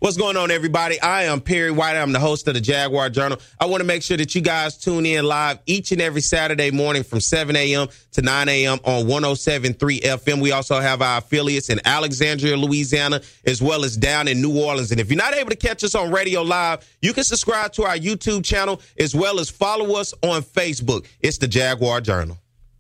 What's going on, everybody? I am Perry White. I'm the host of the Jaguar Journal. I want to make sure that you guys tune in live each and every Saturday morning from 7 a.m. to 9 a.m. on 107.3 FM. We also have our affiliates in Alexandria, Louisiana, as well as down in New Orleans. And if you're not able to catch us on radio live, you can subscribe to our YouTube channel as well as follow us on Facebook. It's the Jaguar Journal.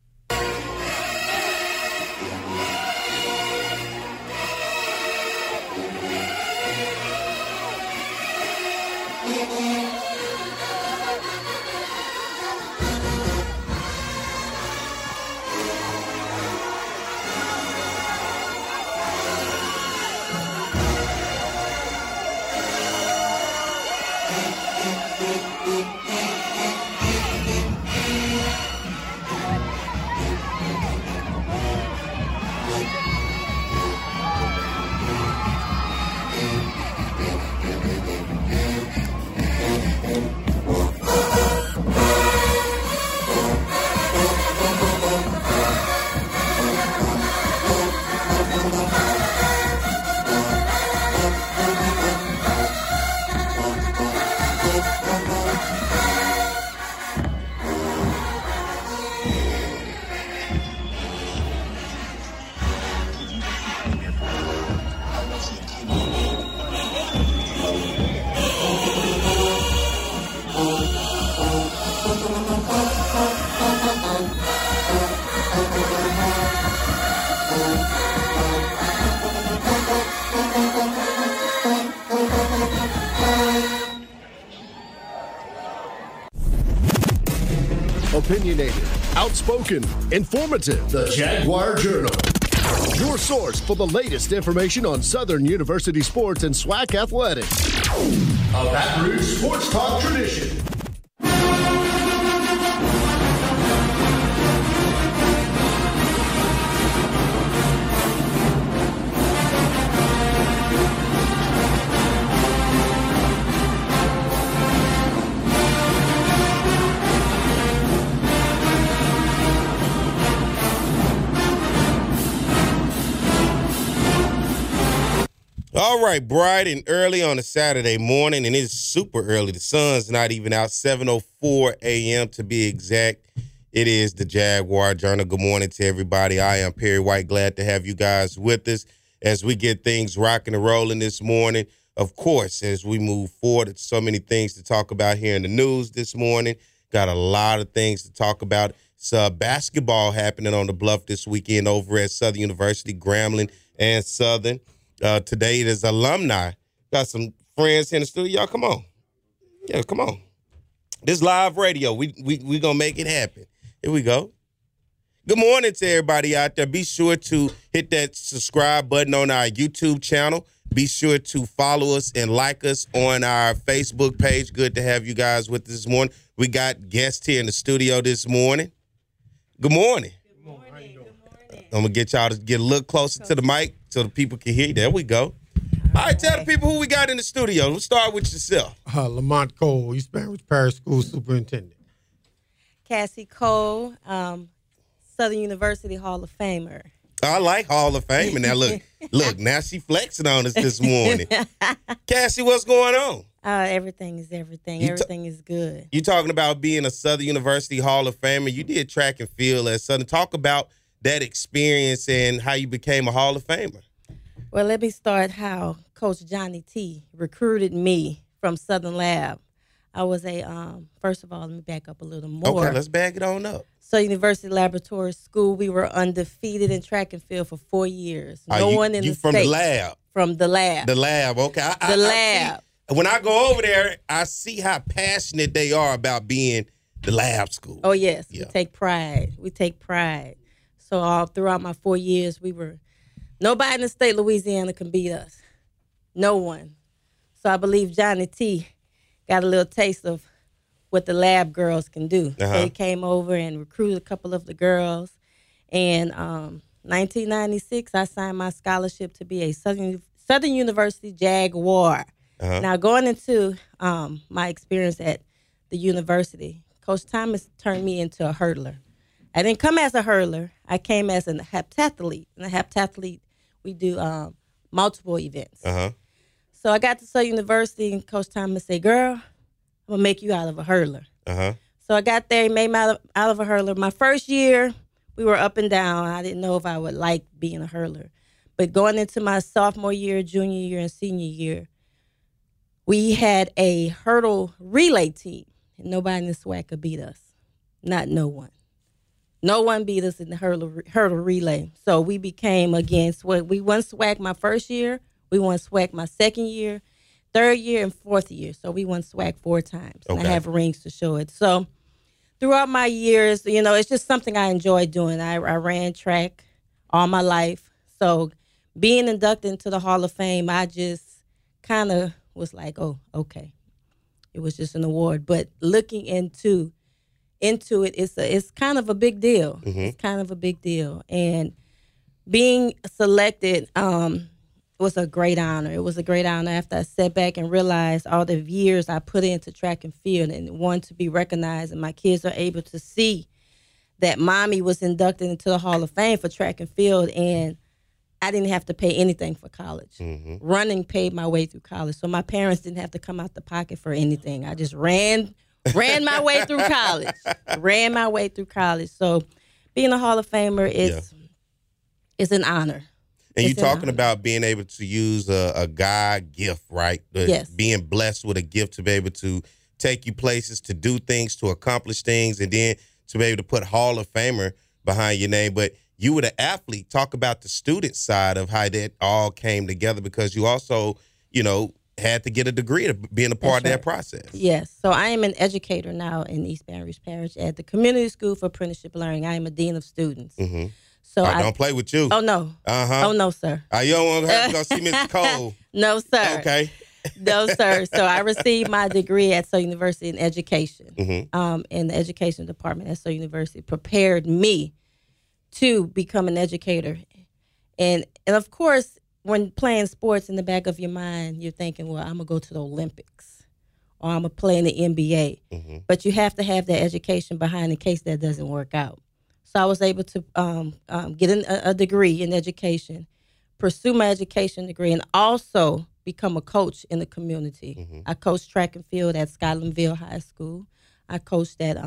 Opinionated, outspoken, informative. The Jaguar Journal. Your source for the latest information on Southern University sports and SWAC athletics. A Baton Rouge sports talk tradition. All right, bright and early on a Saturday morning, and it's super early. The sun's not even out, 7:04 a.m. to be exact. It is the Jaguar Journal. Good morning to everybody. I am Perry White. Glad to have you guys with us as we get things rocking and rolling this morning. Of course, as we move forward, it's so many things to talk about here in the news this morning. Got a lot of things to talk about. It's basketball happening on the Bluff this weekend over at Southern University, Grambling and Southern. Today it is alumni. Got some friends here in the studio. Y'all, come on. Yeah, come on. This live radio. We gonna make it happen. Here we go. Good morning to everybody out there. Be sure to hit that subscribe button on our YouTube channel. Be sure to follow us and like us on our Facebook page. Good to have you guys with us this morning. We got guests here in the studio this morning. Good morning. Good morning. How you doing? Good morning. I'm gonna get y'all to get a little closer to the mic so the people can hear you. There we go. All right, tell the people who we got in the studio. Let's start with yourself. Lamont Cole, East Baton Rouge Parish School Superintendent. Cassie Cole, Southern University Hall of Famer. I like Hall of Fame. And now look, now she flexing on us this morning. Cassie, what's going on? Everything is everything. Everything is good. You talking about being a Southern University Hall of Famer. You did track and field at Southern. Talk about that experience and how you became a Hall of Famer. Well, let me start how Coach Johnny T recruited me from Southern Lab. I was first of all, let me back up a little more. Okay, let's back it on up. So University Laboratory School, we were undefeated in track and field for 4 years. No one in the from state. The lab. From the lab. The lab, okay. The lab. When I go over there, I see how passionate they are about being the lab school. Oh, yes. Yeah. We take pride. So all throughout my 4 years, nobody in the state of Louisiana can beat us. No one. So I believe Johnny T got a little taste of what the lab girls can do. Uh-huh. So he came over and recruited a couple of the girls. And 1996, I signed my scholarship to be a Southern University Jaguar. Uh-huh. Now, going into my experience at the university, Coach Thomas turned me into a hurdler. I didn't come as a hurdler. I came as a heptathlete. In a heptathlete, we do multiple events. Uh-huh. So I got to Southern University, and Coach Thomas said, girl, I'm going to make you out of a hurler. Uh-huh. So I got there and made me out of a hurler. My first year, we were up and down. I didn't know if I would like being a hurler. But going into my sophomore year, junior year, and senior year, we had a hurdle relay team. And nobody in the SWAC could beat us. Not no one. No one beat us in the hurdle relay. So we became against what we won SWAC my first year. We won SWAC my second year, third year, and fourth year. So we won SWAC 4 times. Okay. And I have rings to show it. So throughout my years, it's just something I enjoy doing. I ran track all my life. So being inducted into the Hall of Fame, I just kind of was like, oh, okay. It was just an award. But looking into it, it's kind of a big deal. Mm-hmm. It's kind of a big deal. And being selected was a great honor. It was a great honor after I sat back and realized all the years I put into track and field and wanted to be recognized. And my kids are able to see that mommy was inducted into the Hall of Fame for track and field. And I didn't have to pay anything for college. Mm-hmm. Running paid my way through college. So my parents didn't have to come out the pocket for anything. I just ran my way through college. Ran my way through college. So being a Hall of Famer is an honor. And you're talking about being able to use a God gift, right? Yes. Being blessed with a gift to be able to take you places, to do things, to accomplish things, and then to be able to put Hall of Famer behind your name. But you were the athlete. Talk about the student side of how that all came together, because you also, had to get a degree to being a part of that process. Yes. So I am an educator now in East Baton Rouge Parish at the Community School for Apprenticeship Learning. I am a dean of students. Mm-hmm. So I don't play with you. Oh, no. Uh-huh. Oh, no, sir. You don't want to have to go see Mrs. Cole. No, sir. Okay. No, sir. So I received my degree at Southern University in education. Mm-hmm. And the education department at Southern University prepared me to become an educator. And of course, when playing sports, in the back of your mind, you're thinking, well, I'm going to go to the Olympics or I'm going to play in the NBA. Mm-hmm. But you have to have that education behind in case that doesn't work out. So I was able to get a degree in education, pursue my education degree, and also become a coach in the community. Mm-hmm. I coached track and field at Skylandville High School. I coached at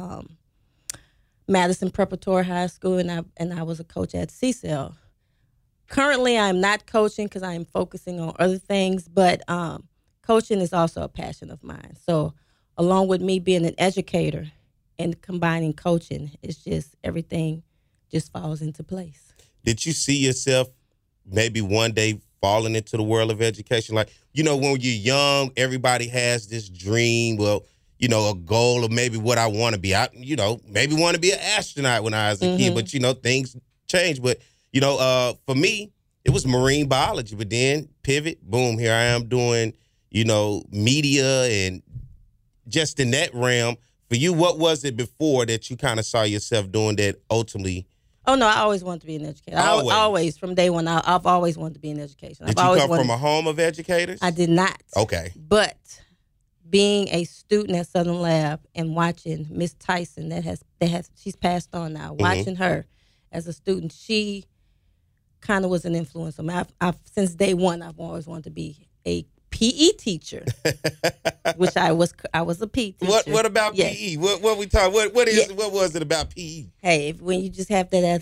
Madison Preparatory High School, and I was a coach at CCEL. Currently, I'm not coaching because I'm focusing on other things, but coaching is also a passion of mine. So along with me being an educator and combining coaching, it's just everything just falls into place. Did you see yourself maybe one day falling into the world of education? Like, when you're young, everybody has this dream, a goal of maybe what I want to be. Maybe want to be an astronaut when I was a kid, but, things change. But, for me, it was marine biology, but then pivot, boom, here I am doing, media and just in that realm. For you, what was it before that you kind of saw yourself doing that ultimately? Oh, no, I always wanted to be an educator. Always, from day one, I've always wanted to be in education. Did you come from a home of educators? I did not. Okay. But being a student at Southern Lab and watching Miss Tyson, she's passed on now, watching her as a student, she kind of was an influence on me. I've since day one, I've always wanted to be a PE teacher, which I was a PE teacher. What about PE? What we talk? What was it about PE? Hey, when you just have that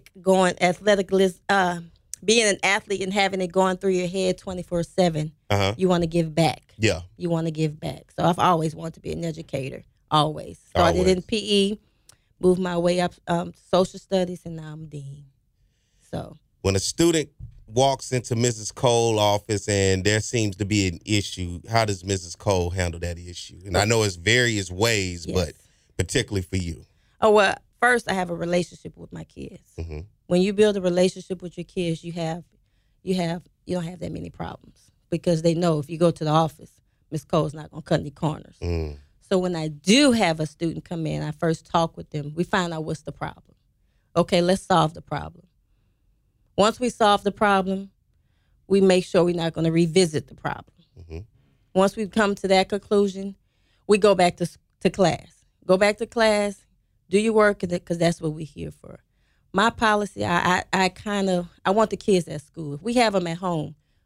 being an athlete and having it going through your head 24/7, you want to give back. Yeah, you want to give back. So I've always wanted to be an educator. Always started in PE, moved my way up social studies, and now I'm dean. So when a student walks into Mrs. Cole's office and there seems to be an issue, how does Mrs. Cole handle that issue? And I know it's various ways, but particularly for you. Oh, well, first I have a relationship with my kids. Mm-hmm. When you build a relationship with your kids, you don't have that many problems because they know if you go to the office, Miss Cole's not going to cut any corners. Mm. So when I do have a student come in, I first talk with them. We find out what's the problem. Okay, let's solve the problem. Once we solve the problem, we make sure we're not going to revisit the problem. Mm-hmm. Once we come to that conclusion, we go back to class. Go back to class, do your work, because that's what we're here for. My policy, I want the kids at school. If we have them at home,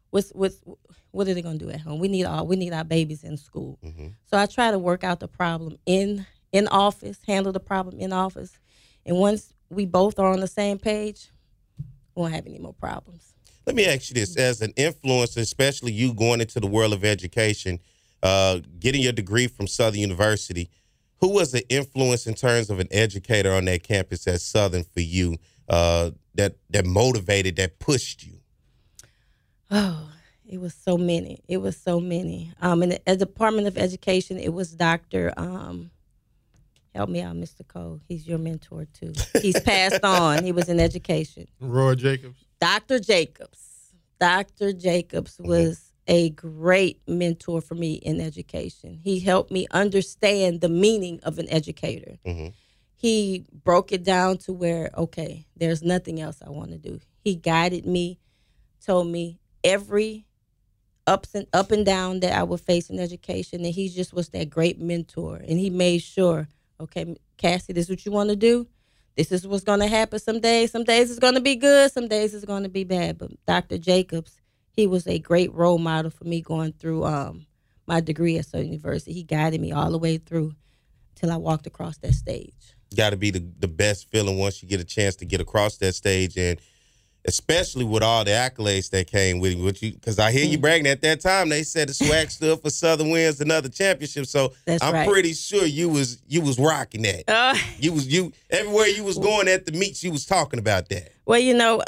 what are they gonna do at home? We need our babies in school. So I try to work out the problem in office, handle the problem in office, and once we both are on the same page, we won't have any more problems. Let me ask you this: as an influencer, especially you going into the world of education, getting your degree from Southern University, who was the influence in terms of an educator on that campus at Southern for you that motivated, that pushed you? Oh, it was so many. In the Department of Education, it was Dr. Help me out, Mr. Cole. He's your mentor, too. He's passed on. He was in education. Roy Jacobs. Dr. Jacobs. Dr. Jacobs was a great mentor for me in education. He helped me understand the meaning of an educator. He broke it down to where, okay, there's nothing else I want to do. He guided me, told me every up and down that I would face in education, and he just was that great mentor. And he made sure, okay, Cassie, this is what you want to do. This is what's going to happen some days. Some days it's going to be good. Some days it's going to be bad. But Dr. Jacobs, he was a great role model for me going through my degree at Southern University. He guided me all the way through till I walked across that stage. Got to be the best feeling once you get a chance to get across that stage, and especially with all the accolades that came with you. Because I hear you bragging at that time. They said the swag stood for Southern wins another championship. So I'm pretty sure you was rocking that. You everywhere you was going at the meets, you was talking about that. Well,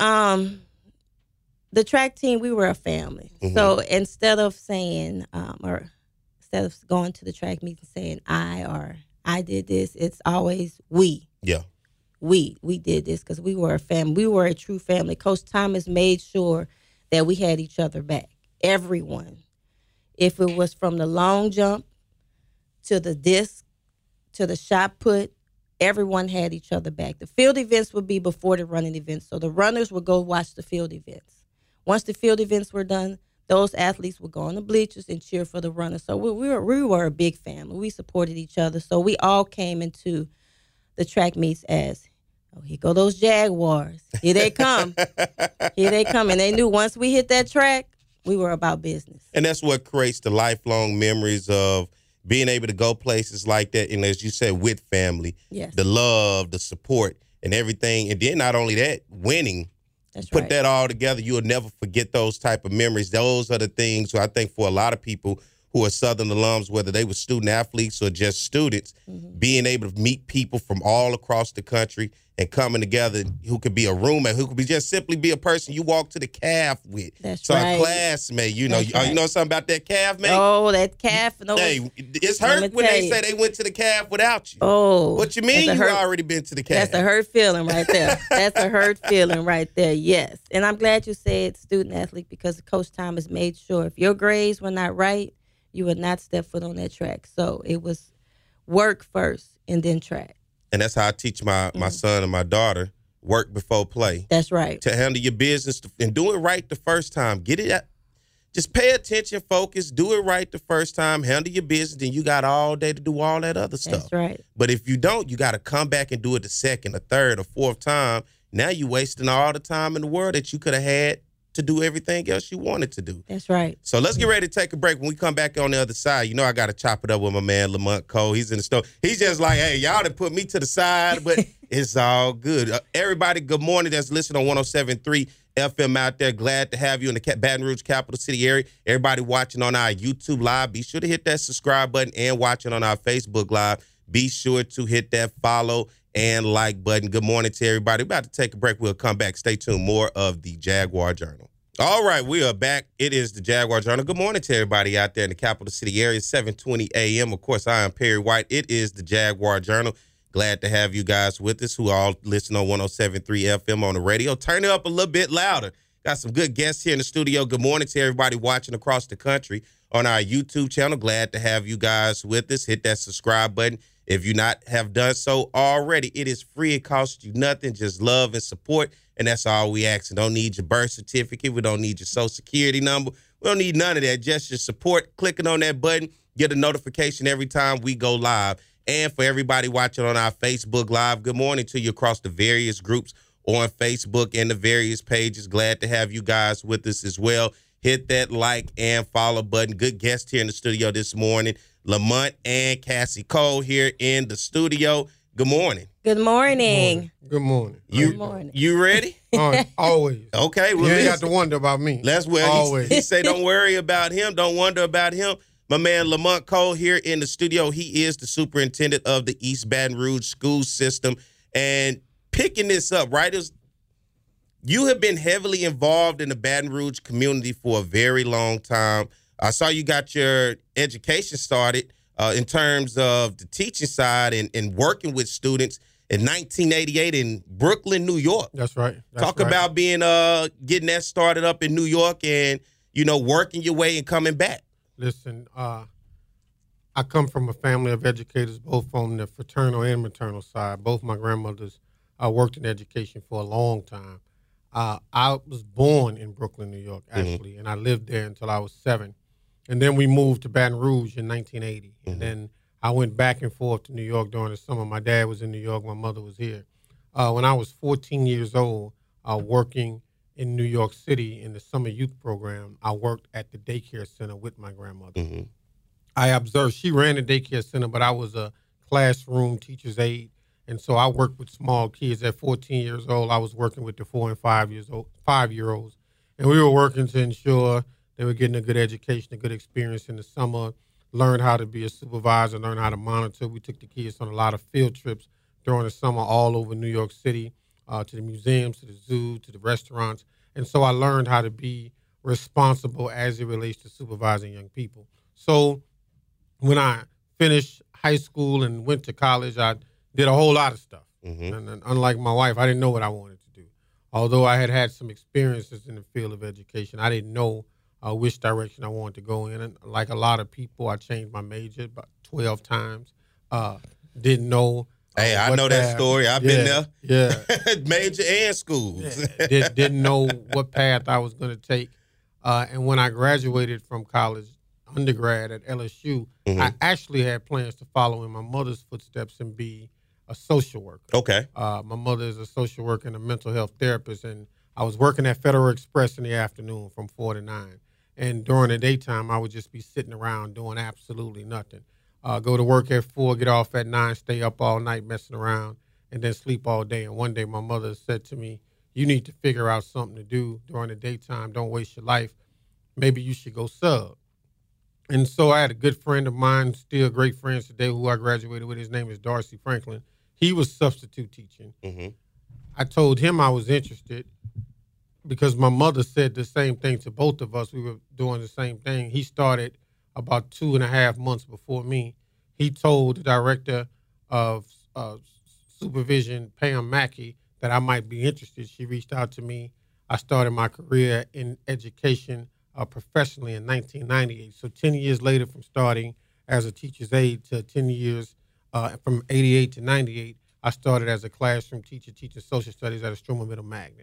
the track team, we were a family. So instead of saying, or instead of going to the track meet and saying I did this, it's always we. Yeah. We did this because we were a family. We were a true family. Coach Thomas made sure that we had each other back. Everyone. If it was from the long jump to the disc to the shot put, everyone had each other back. The field events would be before the running events. So the runners would go watch the field events. Once the field events were done, those athletes would go on the bleachers and cheer for the runners. So we were a big family. We supported each other. So we all came into the track meets as, oh, here go those Jaguars. Here they come. Here they come. And they knew once we hit that track, we were about business. And that's what creates the lifelong memories of being able to go places like that. And as you said, with family, the love, the support, and everything. And then not only that, winning. Put that all together, you'll never forget those type of memories. Those are the things I think for a lot of people who are Southern alums, whether they were student athletes or just students, being able to meet people from all across the country and coming together, who could be a roommate, who could be just simply be a person you walk to the calf with. That's so right. a classmate, you know something about that calf, mate? Oh, that calf. No, hey, it's hurt when they say they went to the calf without you. Oh. What you mean you already been to the calf? That's a hurt feeling right there. That's a hurt feeling right there, yes. And I'm glad you said student athlete because Coach Thomas made sure if your grades were not right, you would not step foot on that track. So it was work first and then track. And that's how I teach my son and my daughter, work before play. That's right. To handle your business and do it right the first time. Get it. Just pay attention, focus, do it right the first time, handle your business, and you got all day to do all that other stuff. That's right. But if you don't, you got to come back and do it the second, or third, or fourth time. Now you're wasting all the time in the world that you could have had to do everything else you wanted to do. That's right. So let's get ready to take a break. When we come back on the other side, I got to chop it up with my man, Lamont Cole. He's in the store. He's just like, hey, y'all done put me to the side, but it's all good. Everybody, good morning that's listening on 107.3 FM out there. Glad to have you in the Baton Rouge capital city area. Everybody watching on our YouTube Live, be sure to hit that subscribe button, and watching on our Facebook Live, be sure to hit that follow and like button. Good morning to everybody. We're about to take a break. We'll come back. Stay tuned. More of the Jaguar Journal. All right, we are back. It is the Jaguar Journal. Good morning to everybody out there in the capital city area, 7:20 a.m. Of course, I am Perry White. It is the Jaguar Journal. Glad to have you guys with us who all listen on 107.3 FM on the radio. Turn it up a little bit louder. Got some good guests here in the studio. Good morning to everybody watching across the country on our YouTube channel. Glad to have you guys with us. Hit that subscribe button. If you not have done so already, it is free. It costs you nothing. Just love and support. And that's all we ask. Don't need your birth certificate. We don't need your social security number. We don't need none of that. Just your support. Clicking on that button, get a notification every time we go live. And for everybody watching on our Facebook Live, good morning to you across the various groups on Facebook and the various pages. Glad to have you guys with us as well. hit that like and follow button. Good guest here in the studio this morning, Lamont and Cassie Cole here in the studio. Good morning. Good morning. Good morning. Good morning. You ready? Always. Okay. Well, You ain't got to wonder about me. Always. He say don't worry about him. Don't wonder about him. My man Lamont Cole here in the studio. He is the superintendent of the East Baton Rouge school system. And picking this up, right, you have been heavily involved in the Baton Rouge community for a very long time. I saw you got your education started in terms of the teaching side and working with students in 1988 in Brooklyn, New York. That's right. Talk about being getting that started up in New York and, working your way and coming back. Listen, I come from a family of educators, both on the fraternal and maternal side. Both my grandmothers worked in education for a long time. I was born in Brooklyn, New York, actually, and I lived there until I was 7. And then we moved to Baton Rouge in 1980. And then I went back and forth to New York during the summer. My dad was in New York. My mother was here. When I was 14 years old, working in New York City in the summer youth program, I worked at the daycare center with my grandmother. I observed, she ran the daycare center, but I was a classroom teacher's aide. And so I worked with small kids. At 14 years old, I was working with the 4 and 5-year-olds. And we were working to ensure they were getting a good education, a good experience in the summer, learned how to be a supervisor, learned how to monitor. We took the kids on a lot of field trips during the summer all over New York City, to the museums, to the zoo, to the restaurants. And so I learned how to be responsible as it relates to supervising young people. So when I finished high school and went to college, I did a whole lot of stuff. And unlike my wife, I didn't know what I wanted to do. Although I had some experiences in the field of education, I didn't know which direction I wanted to go in. And like a lot of people, I changed my major about 12 times. Didn't know. Hey, I know that story. I've been there. Yeah. Major and schools. Didn't know what path I was going to take. And when I graduated from college, undergrad at LSU, I actually had plans to follow in my mother's footsteps and be a social worker. Okay. My mother is a social worker and a mental health therapist, and I was working at Federal Express in the afternoon from 4 to 9. And during the daytime, I would just be sitting around doing absolutely nothing. Go to work at 4, get off at 9, stay up all night messing around, and then sleep all day. And one day my mother said to me, you need to figure out something to do during the daytime. Don't waste your life. Maybe you should go sub. And so I had a good friend of mine, still great friends today, who I graduated with. His name is Darcy Franklin. He was substitute teaching. I told him I was interested because my mother said the same thing to both of us. We were doing the same thing. He started about 2.5 months before me. He told the director of supervision, Pam Mackey, that I might be interested. She reached out to me. I started my career in education professionally in 1998. So 10 years later from starting as a teacher's aide to 10 years from 88 to 98, I started as a classroom teacher teaching social studies at Estruma Middle Magnet.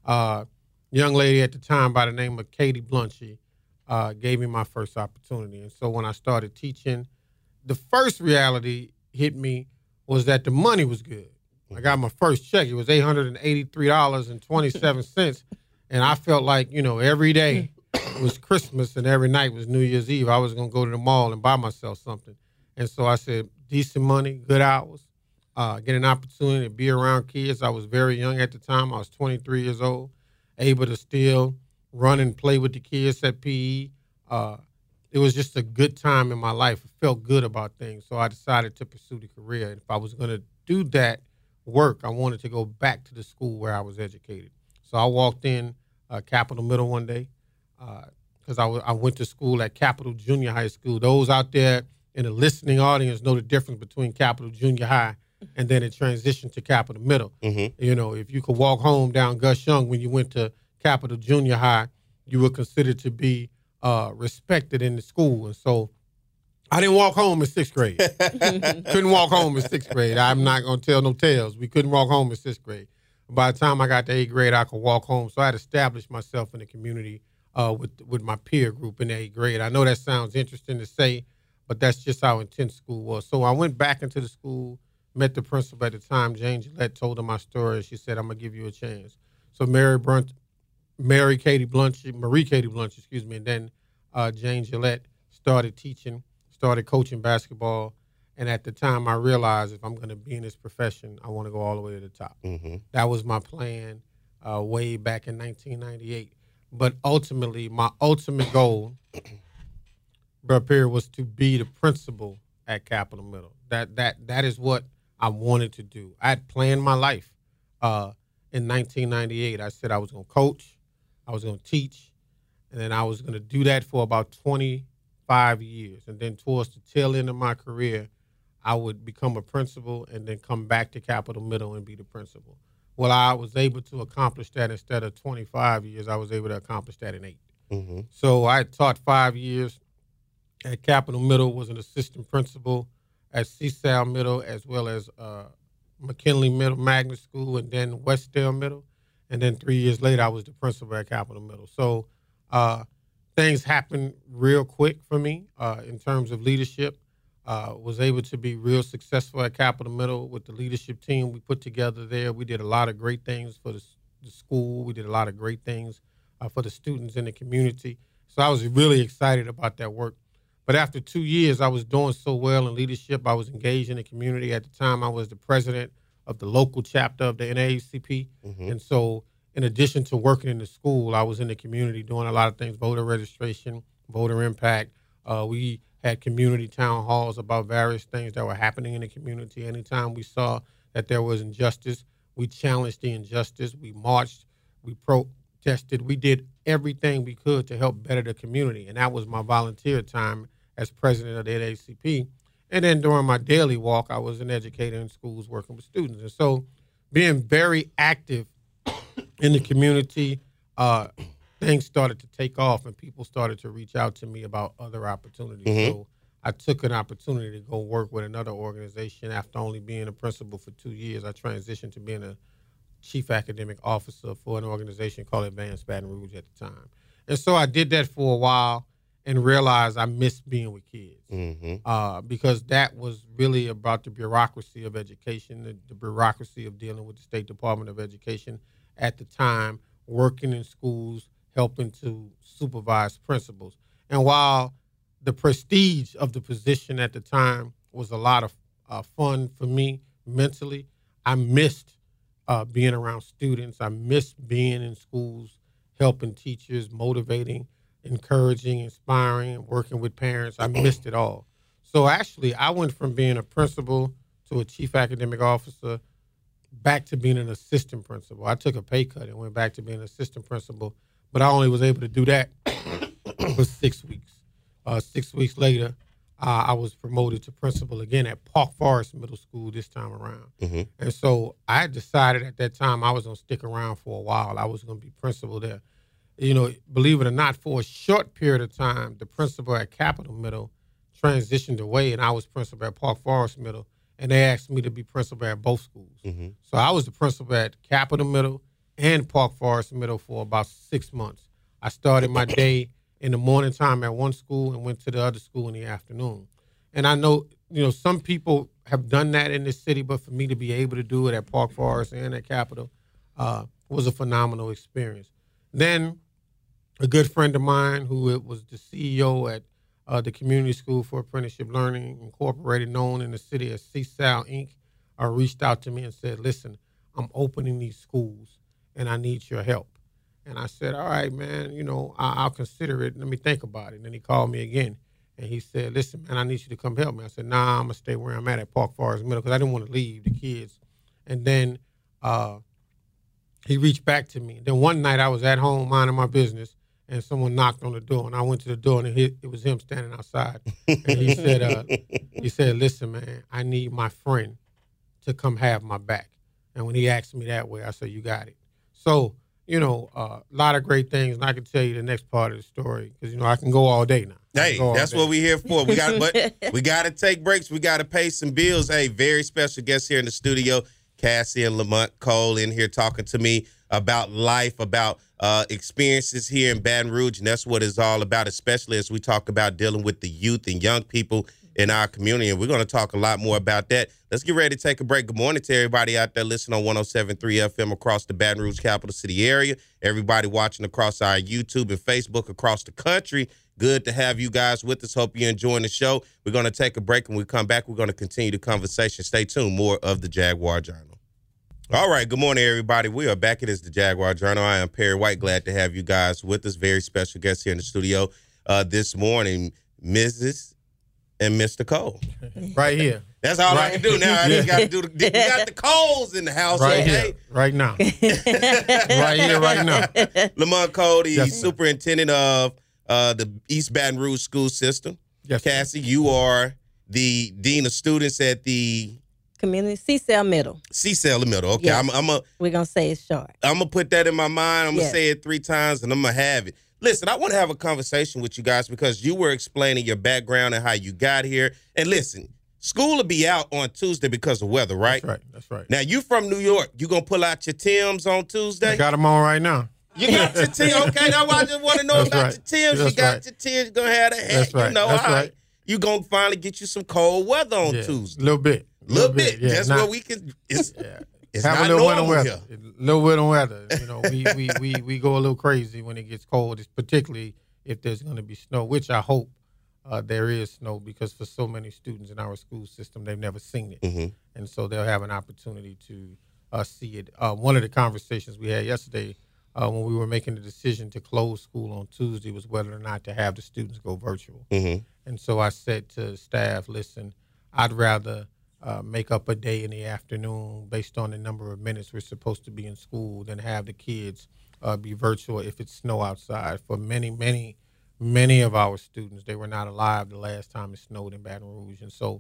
Young lady at the time by the name of Katie Blunchy gave me my first opportunity. And so when I started teaching, the first reality hit me was that the money was good. I got my first check. It was $883.27. And I felt like, every day it was Christmas and every night was New Year's Eve. I was going to go to the mall and buy myself something. And so I said, decent money, good hours, get an opportunity to be around kids. I was very young at the time. I was 23 years old, able to still run and play with the kids at PE. It was just a good time in my life. I felt good about things. So I decided to pursue the career. If I was going to do that work, I wanted to go back to the school where I was educated. So I walked in Capital Middle one day because I went to school at Capital Junior High School. Those out there in the listening audience know the difference between Capital Junior High and then it transitioned to Capital Middle. If you could walk home down Gus Young when you went to Capital Junior High, you were considered to be respected in the school. And so I didn't walk home in 6th grade. Couldn't walk home in 6th grade. I'm not going to tell no tales. We couldn't walk home in 6th grade. By the time I got to 8th grade, I could walk home. So I had established myself in the community with my peer group in 8th grade. I know that sounds interesting to say, but that's just how intense school was. So I went back into the school, met the principal at the time, Jane Gillette, told her my story. She said, I'm going to give you a chance. So Mary Marie Katie Blunt, and then Jane Gillette started teaching, started coaching basketball. And at the time, I realized if I'm going to be in this profession, I want to go all the way to the top. Mm-hmm. That was my plan way back in 1998. But ultimately, my ultimate goal, Brother Perry, was to be the principal at Capital Middle. That is what I wanted to do. I had planned my life in 1998. I said I was going to coach, I was going to teach, and then I was going to do that for about 25 years. And then towards the tail end of my career, I would become a principal and then come back to Capital Middle and be the principal. Well, I was able to accomplish that instead of 25 years. I was able to accomplish that in 8. Mm-hmm. So I taught 5 years at Capital Middle, was an assistant principal at CSAL Middle, as well as McKinley Middle Magnet School, and then Westdale Middle. And then 3 years later, I was the principal at Capital Middle. So things happened real quick for me in terms of leadership. Was able to be real successful at Capital Middle with the leadership team we put together there. We did a lot of great things for the school. We did a lot of great things for the students in the community. So I was really excited about that work. But after 2 years, I was doing so well in leadership. I was engaged in the community. At the time, I was the president of the local chapter of the NAACP. Mm-hmm. And so in addition to working in the school, I was in the community doing a lot of things, voter registration, voter impact. We had community town halls about various things that were happening in the community. Anytime we saw that there was injustice, we challenged the injustice. We marched, we protested. We did everything we could to help better the community. And that was my volunteer time as president of the NAACP. And then during my daily walk, I was an educator in schools working with students. And so being very active in the community, things started to take off and people started to reach out to me about other opportunities. Mm-hmm. So I took an opportunity to go work with another organization. After only being a principal for 2 years, I transitioned to being a chief academic officer for an organization called Advanced Baton Rouge at the time. And so I did that for a while and realized I missed being with kids. Mm-hmm. Because that was really about the bureaucracy of education, the bureaucracy of dealing with the State Department of Education at the time, working in schools, helping to supervise principals. And while the prestige of the position at the time was a lot of fun for me mentally, I missed being around students. I missed being in schools, helping teachers, motivating, encouraging, inspiring, and working with parents. I missed it all. So actually, I went from being a principal to a chief academic officer back to being an assistant principal. I took a pay cut and went back to being an assistant principal, but I only was able to do that for 6 weeks. 6 weeks later, I was promoted to principal again at Park Forest Middle School this time around. Mm-hmm. And so I had decided at that time I was going to stick around for a while. I was going to be principal there. You know, believe it or not, for a short period of time, the principal at Capital Middle transitioned away, and I was principal at Park Forest Middle, and they asked me to be principal at both schools. Mm-hmm. So I was the principal at Capital Middle and Park Forest Middle for about 6 months. I started my day in the morning time at one school and went to the other school in the afternoon. And I know, you know, some people have done that in this city, but for me to be able to do it at Park Forest and at Capital was a phenomenal experience. Then a good friend of mine who was the CEO at the Community School for Apprenticeship Learning Incorporated, known in the city as CSAL Inc., reached out to me and said, listen, I'm opening these schools and I need your help. And I said, all right, man, you know, I'll consider it. Let me think about it. And then he called me again and he said, listen, man, I need you to come help me. I said, nah, I'm going to stay where I'm at Park Forest Middle because I didn't want to leave the kids. And then he reached back to me. Then one night I was at home minding my business and someone knocked on the door, and I went to the door, and it was him standing outside. And he said, listen, man, I need my friend to come have my back. And when he asked me that way, I said, you got it. So, you know, a lot of great things, and I can tell you the next part of the story because, you know, I can go all day now. Hey, that's what we're here for. We got to take breaks. We got to pay some bills. Hey, very special guest here in the studio, Cassie and Lamont Cole in here talking to me about life, about experiences here in Baton Rouge, and that's what it's all about, especially as we talk about dealing with the youth and young people in our community, and we're going to talk a lot more about that. Let's get ready to take a break. Good morning to everybody out there listening on 107.3 FM across the Baton Rouge capital city area, everybody watching across our YouTube and Facebook across the country. Good to have you guys with us. Hope you're enjoying the show. We're going to take a break, and when we come back, we're going to continue the conversation. Stay tuned. More of the Jaguar Journal. All right. Good morning, everybody. We are back. It is the Jaguar Journal. I am Perry White. Glad to have you guys with us. Very special guest here in the studio this morning, Mrs. and Mr. Cole. Right here. That's all I can do now. I just got to do we got the Coles in the house. Right okay? here. Right now. Right here, right now. Lamont Cole, the Yes, superintendent of the East Baton Rouge school system. Yes, sir. Cassie, you are the dean of students at the Community C-Cell Middle. C-Cell Middle. Okay, Yes. We're going to say it short. I'm going to put that in my mind. I'm going to Yes. say it 3 times, and I'm going to have it. Listen, I want to have a conversation with you guys because you were explaining your background and how you got here. And listen, school will be out on Tuesday because of weather, right? That's right. Now, you from New York. You going to pull out your Timbs on Tuesday? I got them on right now. You got your Timbs. Okay, now I just want to know That's about right. your Timbs. That's You got right. your Timbs. You're going to have the hat. That's right. You know, That's all right. You going to finally get you some cold weather on Yeah. Tuesday. A little bit. Little bit. Yeah, That's where we can. It's have not a little winter normal weather. here. A little winter weather. You know, we go a little crazy when it gets cold, particularly if there's going to be snow, which I hope there is snow because for so many students in our school system, they've never seen it. Mm-hmm. And so they'll have an opportunity to see it. One of the conversations we had yesterday when we were making the decision to close school on Tuesday was whether or not to have the students go virtual. Mm-hmm. And so I said to staff, listen, I'd rather make up a day in the afternoon based on the number of minutes we're supposed to be in school than have the kids be virtual if it's snow outside. For many of our students, they were not alive the last time it snowed in Baton Rouge. And so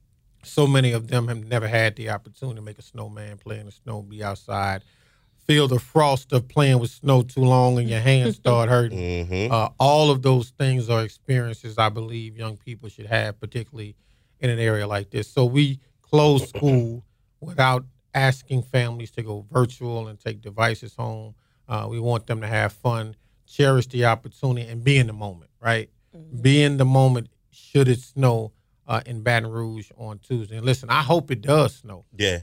many of them have never had the opportunity to make a snowman, play in the snow, be outside, feel the frost of playing with snow too long and your hands start hurting. Mm-hmm. All of those things are experiences I believe young people should have, particularly in an area like this. So we closed school without asking families to go virtual and take devices home. We want them to have fun, cherish the opportunity, and be in the moment, right? Mm-hmm. Be in the moment should it snow in Baton Rouge on Tuesday. And listen, I hope it does snow. Yeah.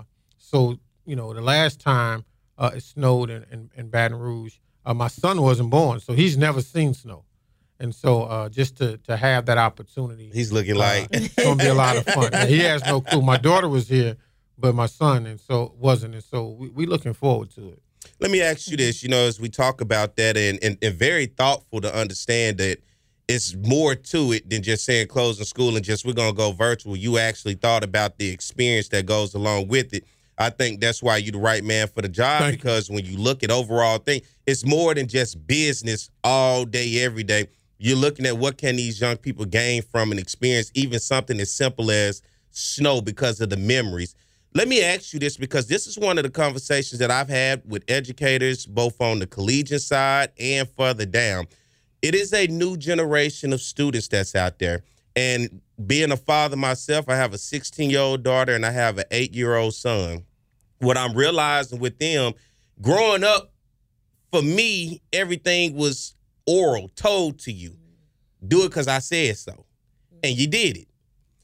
So, you know, the last time it snowed in Baton Rouge, my son wasn't born, so he's never seen snow. And so just to have that opportunity. He's looking like. It's going to be a lot of fun. And he has no clue. My daughter was here, but my son wasn't. And so we looking forward to it. Let me ask you this, you know, as we talk about that and very thoughtful to understand that it's more to it than just saying closing school and just we're going to go virtual. You actually thought about the experience that goes along with it. I think that's why you're the right man for the job because when you look at overall thing, it's more than just business all day, every day. You're looking at what can these young people gain from an experience, even something as simple as snow because of the memories. Let me ask you this because this is one of the conversations that I've had with educators, both on the collegiate side and further down. It is a new generation of students that's out there. And being a father myself, I have a 16-year-old daughter and I have an 8-year-old son. What I'm realizing with them, growing up, for me, everything was oral, told to you. Do it because I said so. And you did it.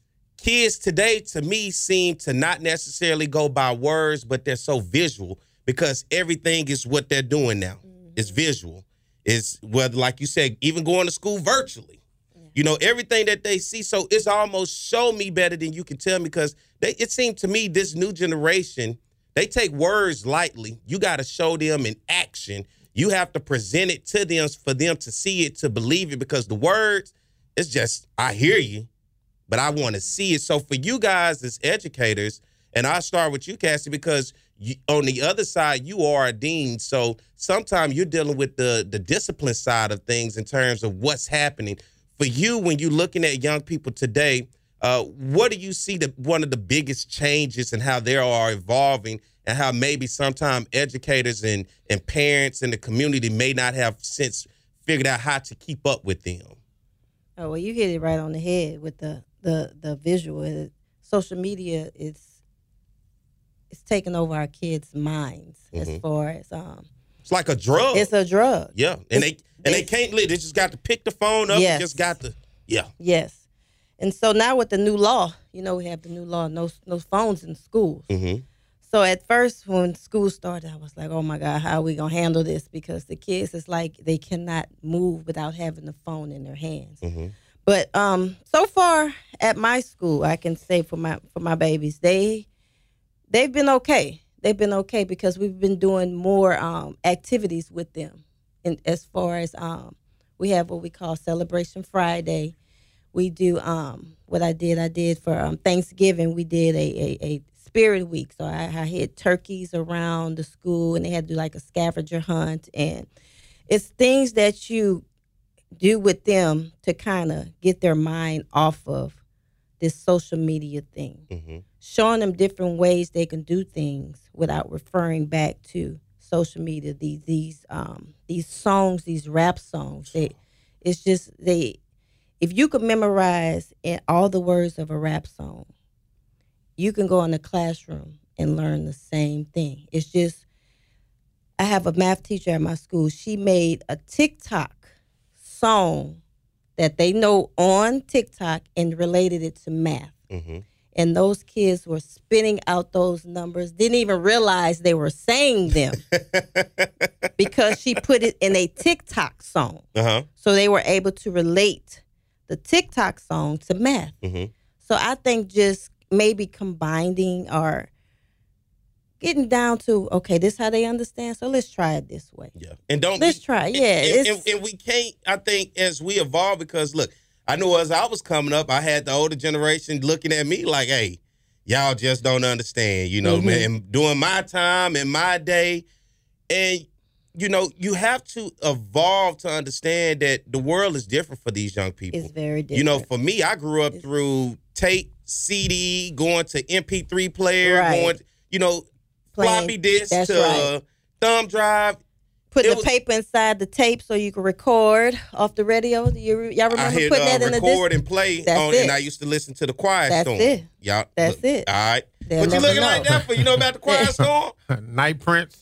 Kids today, to me, seem to not necessarily go by words, but they're so visual because everything is what they're doing now. It's visual. It's whether, like you said, even going to school virtually. You know, everything that they see. So it's almost show me better than you can tell me because it seemed to me this new generation, they take words lightly. You got to show them in action. You have to present it to them for them to see it, to believe it, because the words, it's just, I hear you, but I want to see it. So for you guys as educators, and I'll start with you, Cassie, because on the other side, you are a dean. So sometimes you're dealing with the discipline side of things in terms of what's happening. For you, when you're looking at young people today, what do you see one of the biggest changes and how they are evolving and how maybe sometimes educators and parents and the community may not have since figured out how to keep up with them? Oh, well, you hit it right on the head with the visual. Social media it's taking over our kids' minds as far as it's like a drug. It's a drug. Yeah, and they can't live. They just got to pick the phone up. Yes. And just got to Yes. And so now with the new law, we have the new law, no phones in schools. Mm-hmm. So at first, when school started, I was like, oh, my God, how are we going to handle this? Because the kids, it's like they cannot move without having the phone in their hands. Mm-hmm. But so far at my school, I can say for my babies, they've been okay. They've been okay because we've been doing more activities with them. And as far as we have what we call Celebration Friday. We do what I did for Thanksgiving. We did a Spirit Week. So I had turkeys around the school, and they had to do like a scavenger hunt. And it's things that you do with them to kind of get their mind off of this social media thing. Mm-hmm. Showing them different ways they can do things without referring back to social media. These songs, these rap songs. If you could memorize all the words of a rap song, you can go in the classroom and learn the same thing. It's just, I have a math teacher at my school. She made a TikTok song that they know on TikTok and related it to math. Mm-hmm. And those kids were spitting out those numbers, didn't even realize they were saying them because she put it in a TikTok song. Uh-huh. So they were able to relate the TikTok song to math. Mm-hmm. So I think just maybe combining or getting down to, okay, this is how they understand, so let's try it this way. Yeah. And let's try it. Yeah. And we can't, I think, as we evolve, because look, I know as I was coming up, I had the older generation looking at me like, hey, y'all just don't understand, Mm-hmm. man. And during my time, in my day, and, you have to evolve to understand that the world is different for these young people. It's very different. For me, I grew up through tape, CD, going to MP3 player, Right. going, floppy disk to right. thumb drive. Putting the paper inside the tape so you can record off the radio. Y'all remember I hit putting that in the record and play on, and I used to listen to the Quiet That's Storm. it. Y'all, That's look, it. All right. They'll What you never looking know. like that for? You know about the Quiet Storm? Night Prince.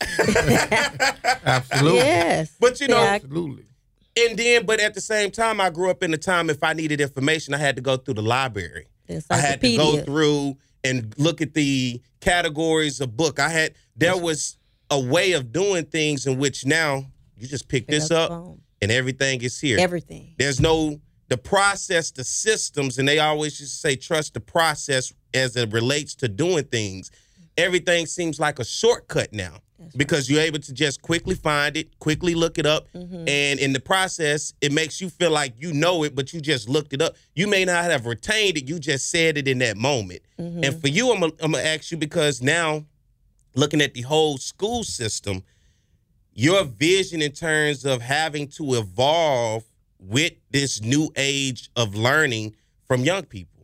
Absolutely. Yes. But Absolutely. but at the same time, I grew up in the time if I needed information, I had to go through the library. I had to go through and look at the categories of book. There was a way of doing things in which now you just pick this up and everything is here. Everything. There's the process, the systems, and they always used to say trust the process as it relates to doing things. Everything seems like a shortcut now. Because you're able to just quickly find it, quickly look it up, and in the process, it makes you feel like you know it, but you just looked it up. You may not have retained it, you just said it in that moment. And for you, I'm gonna ask you, because now, looking at the whole school system, your vision in terms of having to evolve with this new age of learning from young people.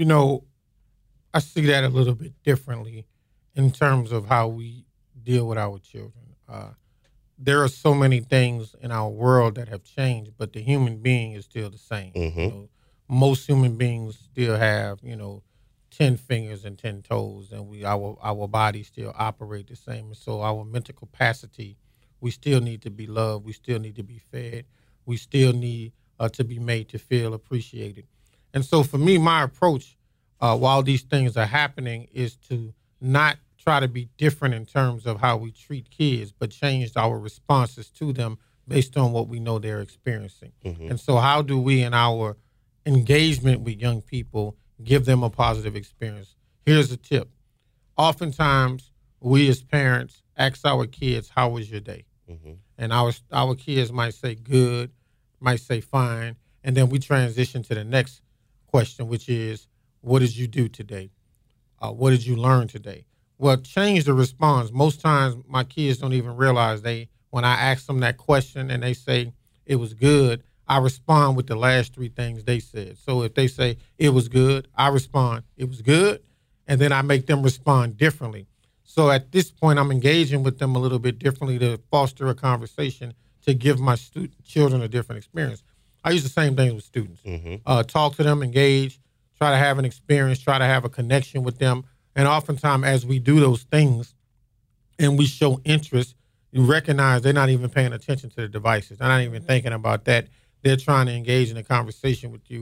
I see that a little bit differently in terms of how we deal with our children. There are so many things in our world that have changed, but the human being is still the same. Mm-hmm. Most human beings still have, 10 fingers and 10 toes, and our bodies still operate the same. And so our mental capacity, we still need to be loved. We still need to be fed. We still need to be made to feel appreciated. And so for me, my approach, while these things are happening, is to not try to be different in terms of how we treat kids, but change our responses to them based on what we know they're experiencing. Mm-hmm. And so how do we, in our engagement with young people, give them a positive experience? Here's a tip. Oftentimes, we as parents ask our kids, how was your day? Mm-hmm. And our kids might say good, might say fine, and then we transition to the next question, which is, what did you do today? What did you learn today? Well, change the response. Most times my kids don't even realize when I ask them that question and they say it was good, I respond with the last three things they said. So if they say it was good, I respond, it was good, and then I make them respond differently. So at this point, I'm engaging with them a little bit differently to foster a conversation to give my children a different experience. I use the same things with students. Mm-hmm. Talk to them, engage, try to have an experience, try to have a connection with them. And oftentimes, as we do those things and we show interest, you recognize they're not even paying attention to the devices. They're not even thinking about that. They're trying to engage in a conversation with you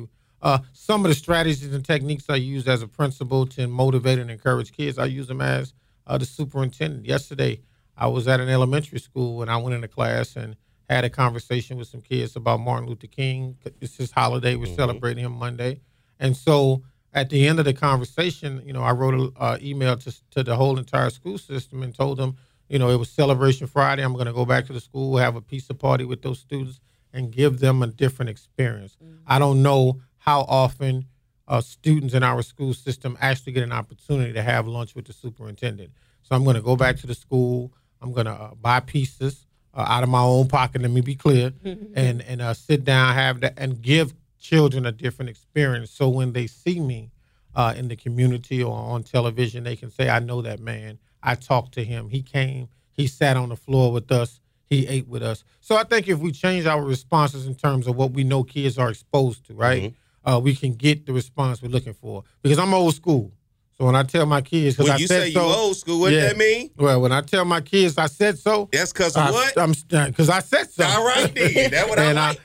Some of the strategies and techniques I use as a principal to motivate and encourage kids, I use them as the superintendent. Yesterday, I was at an elementary school, and I went into class and had a conversation with some kids about Martin Luther King. It's his holiday. We're celebrating him Monday. And so at the end of the conversation, I wrote an email to the whole entire school system and told them, it was Celebration Friday. I'm going to go back to the school, have a pizza party with those students, and give them a different experience. I don't know how often students in our school system actually get an opportunity to have lunch with the superintendent. So I'm going to go back to the school. I'm going to buy pizzas out of my own pocket, let me be clear, and sit down, have that, and give children a different experience. So when they see me in the community or on television, they can say, I know that man. I talked to him. He came. He sat on the floor with us. He ate with us. So I think if we change our responses in terms of what we know kids are exposed to, right, we can get the response we're looking for. Because I'm old school. So when I tell my kids, when you say you old school, what does that mean? Well, when I tell my kids I said so, that's because of what? Because I said so. All right, then. That's what I like.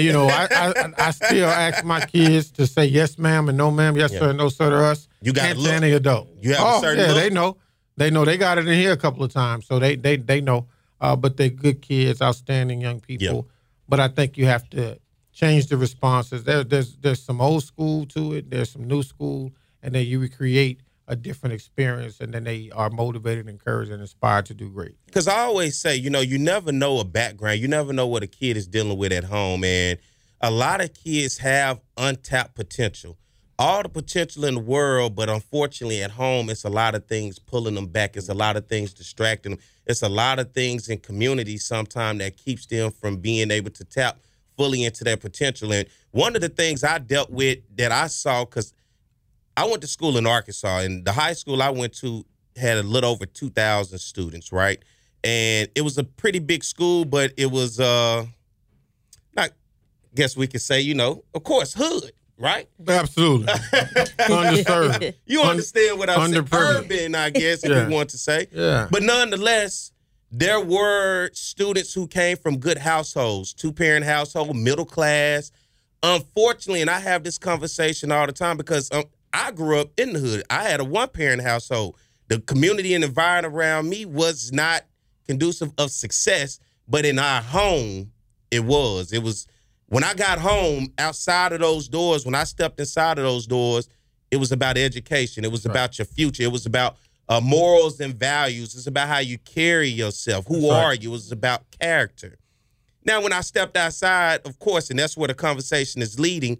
I still ask my kids to say yes, ma'am, and no, ma'am, yes, sir, no, sir to us. You got to look. Any adult. You have a certain look. They know. They know. They got it in here a couple of times, so they know. But they're good kids, outstanding young people. Yep. But I think you have to change the responses. There's some old school to it. There's some new school. And then you recreate a different experience, and then they are motivated, encouraged, and inspired to do great. Because I always say, you never know a background. You never know what a kid is dealing with at home. And a lot of kids have untapped potential. All the potential in the world, but unfortunately at home, it's a lot of things pulling them back. It's a lot of things distracting them. It's a lot of things in community sometimes that keeps them from being able to tap fully into their potential. And one of the things I dealt with that I saw, because I went to school in Arkansas, and the high school I went to had a little over 2,000 students, right? And it was a pretty big school, but it was, not, I guess we could say, of course, hood, right? Absolutely. Underserved. You understand what I'm saying? Urban, I guess, if you want to say. Yeah. But nonetheless, there were students who came from good households, two-parent household, middle class. Unfortunately, and I have this conversation all the time because I grew up in the hood. I had a one-parent household. The community and environment around me was not conducive of success, but in our home, it was. It was when I got home, outside of those doors, when I stepped inside of those doors, it was about education. It was about your future. It was about morals and values. It's about how you carry yourself. Who are you? It was about character. Now, when I stepped outside, of course, and that's where the conversation is leading,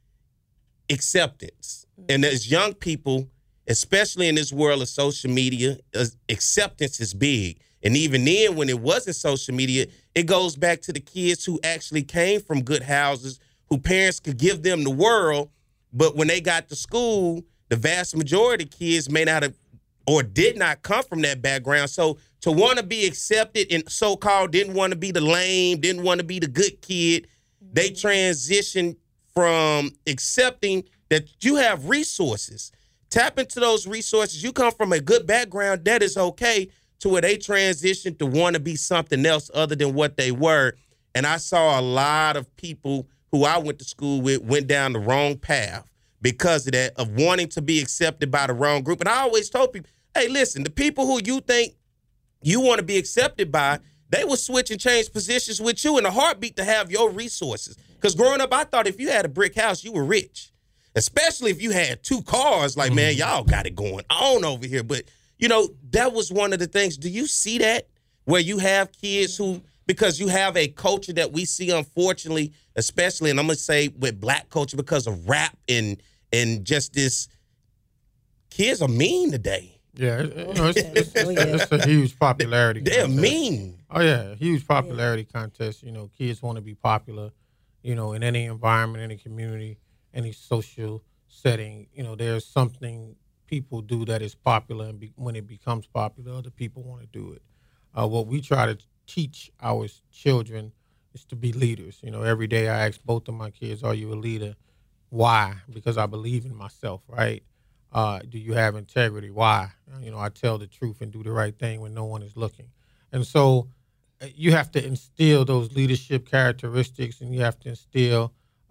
acceptance. And as young people, especially in this world of social media, acceptance is big. And even then, when it wasn't social media, it goes back to the kids who actually came from good houses, who parents could give them the world. But when they got to school, the vast majority of kids may not have or did not come from that background. So to want to be accepted and so-called didn't want to be the lame, didn't want to be the good kid, they transitioned from accepting that you have resources. Tap into those resources. You come from a good background, that is okay, to where they transitioned to want to be something else other than what they were. And I saw a lot of people who I went to school with went down the wrong path because of that, of wanting to be accepted by the wrong group. And I always told people, hey, listen, the people who you think you want to be accepted by, they will switch and change positions with you in a heartbeat to have your resources. Because growing up, I thought if you had a brick house, you were rich. Especially if you had two cars, like, man, y'all got it going on over here. But, that was one of the things. Do you see that where you have kids who, because you have a culture that we see, unfortunately, especially, and I'm going to say with black culture because of rap and just this, kids are mean today. Yeah, it's a huge popularity They're contest. mean. Oh, yeah, huge popularity contest. Kids want to be popular, in any environment, any community, any social setting. There's something people do that is popular, and when it becomes popular, other people want to do it. What we try to teach our children is to be leaders. Every day I ask both of my kids, are you a leader? Why? Because I believe in myself, right? Do you have integrity? Why? I tell the truth and do the right thing when no one is looking. And so you have to instill those leadership characteristics, and you have to instill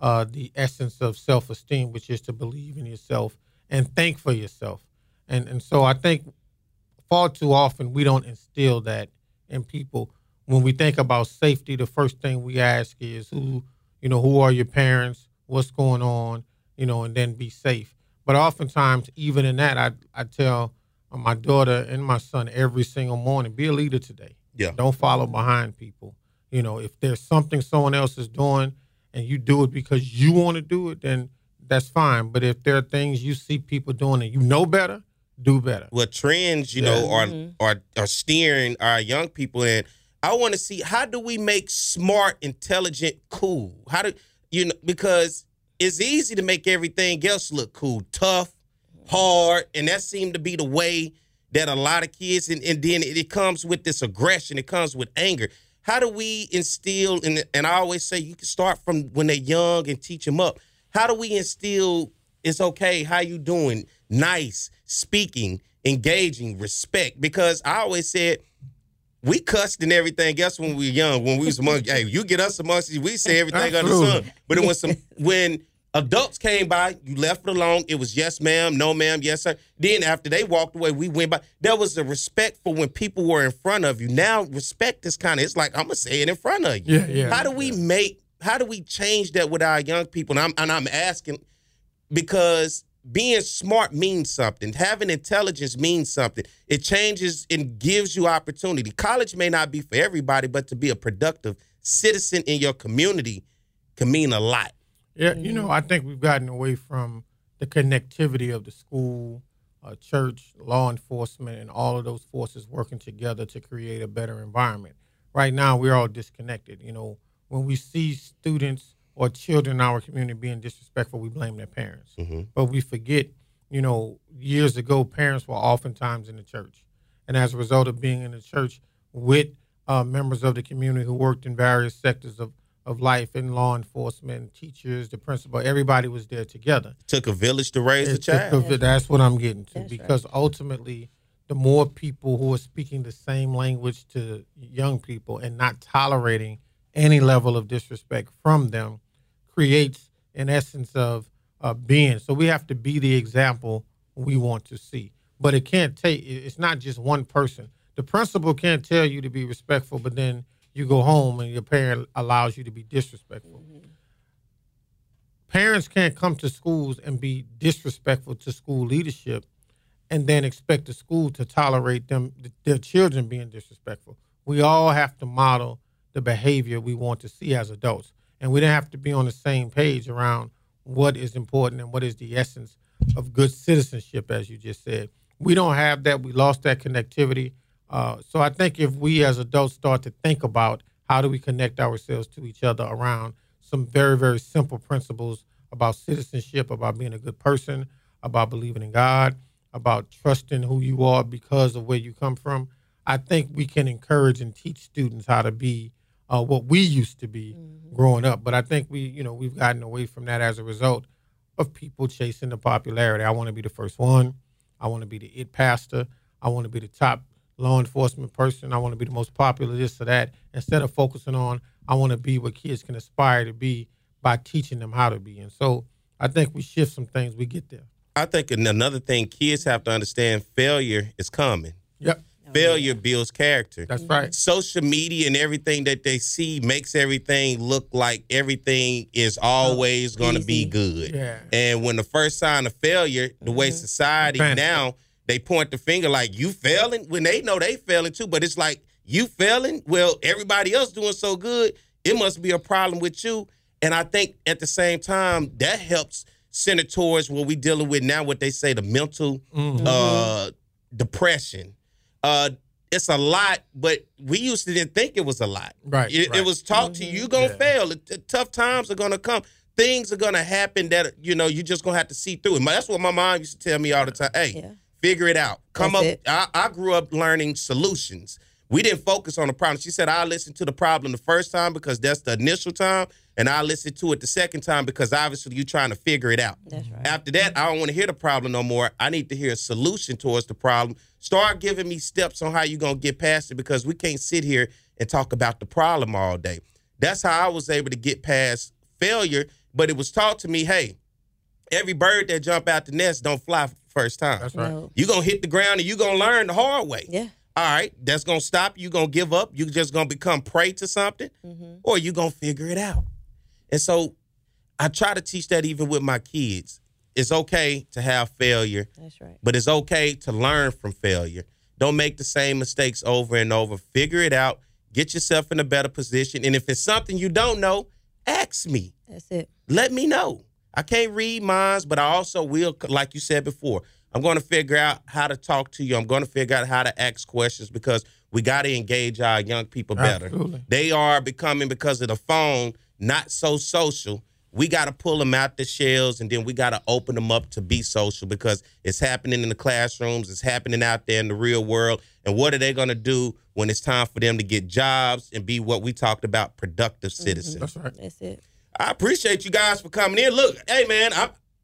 the essence of self-esteem, which is to believe in yourself and think for yourself. And so I think far too often we don't instill that in people. When we think about safety, the first thing we ask is who are your parents, what's going on, and then be safe. But oftentimes, even in that, I tell my daughter and my son every single morning, be a leader today. Yeah. Don't follow behind people. If there's something someone else is doing and you do it because you want to do it, then that's fine. But if there are things you see people doing and you know better, do better. Well, trends, are steering our young people in. I want to see, how do we make smart, intelligent, cool? Because it's easy to make everything else look cool, tough, hard, and that seemed to be the way that a lot of kids, and then it comes with this aggression, it comes with anger. How do we instill, and I always say you can start from when they're young and teach them up. How do we instill, it's okay, how you doing, nice, speaking, engaging, respect? Because I always said, we cussed and everything else when we were young. When we was among, hey, you get us amongst you, we say everything under the sun. But it was when adults came by, you left it alone. It was yes, ma'am, no, ma'am, yes, sir. Then after they walked away, we went by. There was a respect for when people were in front of you. Now respect is it's like, I'm gonna say it in front of you. Yeah. How do we change that with our young people? And I'm asking because being smart means something. Having intelligence means something. It changes and gives you opportunity. College may not be for everybody, but to be a productive citizen in your community can mean a lot. Yeah, I think we've gotten away from the connectivity of the school, church, law enforcement, and all of those forces working together to create a better environment. Right now, we're all disconnected. When we see students or children in our community being disrespectful, we blame their parents. Mm-hmm. But we forget, years ago, parents were oftentimes in the church. And as a result of being in the church with members of the community who worked in various sectors of life, in law enforcement, teachers, the principal, everybody was there together. It took a village to raise a child. That's what I'm getting to. That's because ultimately, the more people who are speaking the same language to young people and not tolerating any level of disrespect from them creates an essence of being. So we have to be the example we want to see. But it's not just one person. The principal can't tell you to be respectful, but then you go home and your parent allows you to be disrespectful. Mm-hmm. Parents can't come to schools and be disrespectful to school leadership and then expect the school to tolerate their children being disrespectful. We all have to model the behavior we want to see as adults. And we don't have to be on the same page around what is important and what is the essence of good citizenship, as you just said. We don't have that. We lost that connectivity. So I think if we as adults start to think about how do we connect ourselves to each other around some very, very simple principles about citizenship, about being a good person, about believing in God, about trusting who you are because of where you come from, I think we can encourage and teach students how to be what we used to be growing up. But I think we've gotten away from that as a result of people chasing the popularity. I want to be the first one. I want to be the it pastor. I want to be the top law enforcement person. I want to be the most popular, this or that, instead of focusing on I want to be what kids can aspire to be by teaching them how to be. And so I think we shift some things, we get there. I think another thing kids have to understand, failure is coming. Yep. Failure builds character. That's right. Social media and everything that they see makes everything look like everything is always going to be good. Yeah. And when the first sign of failure, the way society now, they point the finger like, you failing? When they know they failing too, but it's like, you failing? Well, everybody else doing so good, it must be a problem with you. And I think at the same time, that helps center towards what we're dealing with now, what they say, the mental depression. It's a lot, but we used to didn't think it was a lot. Right. It was taught to you, you're going to fail. Tough times are going to come. Things are going to happen that, you're just going to have to see through it. That's what my mom used to tell me all the time. Hey, figure it out. I grew up learning solutions. We didn't focus on the problem. She said, I listened to the problem the first time because that's the initial time, and I listened to it the second time because obviously you're trying to figure it out. That's right. After that, I don't want to hear the problem no more. I need to hear a solution towards the problem. Start giving me steps on how you're going to get past it, because we can't sit here and talk about the problem all day. That's how I was able to get past failure. but it was taught to me, hey, every bird that jump out the nest don't fly first time. That's right. No. You're going to hit the ground and you're going to learn the hard way. Yeah. All right, that's going to stop. You're going to give up. You're just going to become prey to something, or you're going to figure it out. And so I try to teach that even with my kids. It's okay to have failure. That's right. But it's okay to learn from failure. Don't make the same mistakes over and over. Figure it out. Get yourself in a better position. And if it's something you don't know, ask me. That's it. Let me know. I can't read minds, but I also will, like you said before, I'm going to figure out how to talk to you. I'm going to figure out how to ask questions because we got to engage our young people better. Absolutely. They are becoming, because of the phone, not so social. We got to pull them out the shells, and then we got to open them up to be social because it's happening in the classrooms. It's happening out there in the real world. And what are they going to do when it's time for them to get jobs and be what we talked about, productive citizens? That's right. That's it. I appreciate you guys for coming in. Look, hey, man,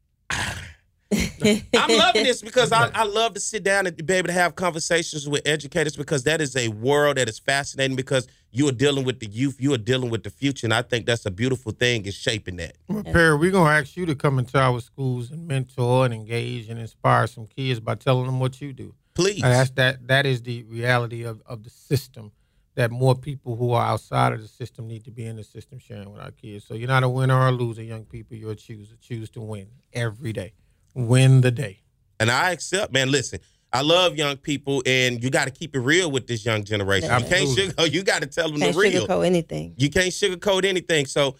I'm loving this because I love to sit down and be able to have conversations with educators because that is a world that is fascinating because you are dealing with the youth, you are dealing with the future, and I think that's a beautiful thing is shaping that. Well, Perry, we're going to ask you to come into our schools and mentor and engage and inspire some kids by telling them what you do. Please. That is the reality of the system, that more people who are outside of the system need to be in the system sharing with our kids. So you're not a winner or a loser, young people. You're a chooser. Choose to win every day. Win the day. And I accept, man, listen, I love young people, and you got to keep it real with this young generation. You can't sugarcoat. You got to tell them Can't the real. sugarcoat anything. You can't sugarcoat anything. So,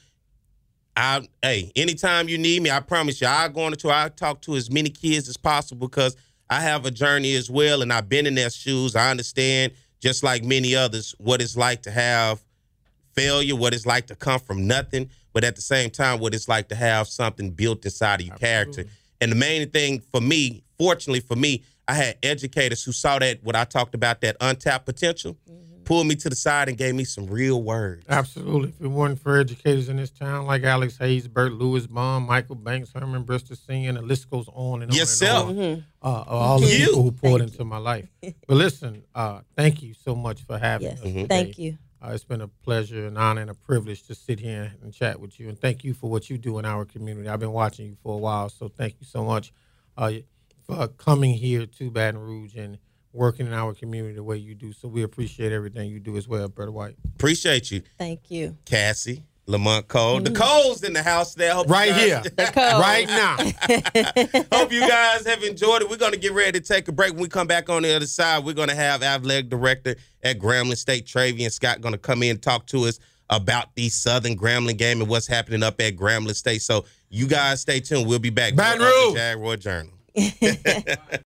anytime you need me, I promise you, I talk to as many kids as possible because I have a journey as well, and I've been in their shoes. I understand, just like many others, what it's like to have failure, what it's like to come from nothing, but at the same time, what it's like to have something built inside of your character. And the main thing for me, fortunately for me, I had educators who saw that, what I talked about, that untapped potential, pulled me to the side and gave me some real words. Absolutely. If it weren't for educators in this town like Alex Hayes, Bert Lewis, Baum, Michael Banks, Herman Bristol Sr., and the list goes on and on Yourself. and on. All the people who poured into my life. But listen, thank you so much for having us today. Thank you. It's been a pleasure, an honor, and a privilege to sit here and chat with you. And thank you for what you do in our community. I've been watching you for a while, so thank you so much for coming here to Baton Rouge and working in our community the way you do. So we appreciate everything you do as well, Brother White. Appreciate you. Thank you. Cassie, Lamont Cole. The Cole's in the house there. Right here. Right now. Hope you guys have enjoyed it. We're going to get ready to take a break. When we come back on the other side, we're going to have athletic director at Grambling State, Travian Scott, going to come in and talk to us about the Southern Grambling game and what's happening up at Grambling State. So you guys stay tuned. We'll be back. Baton Rouge. Jaguar Journal.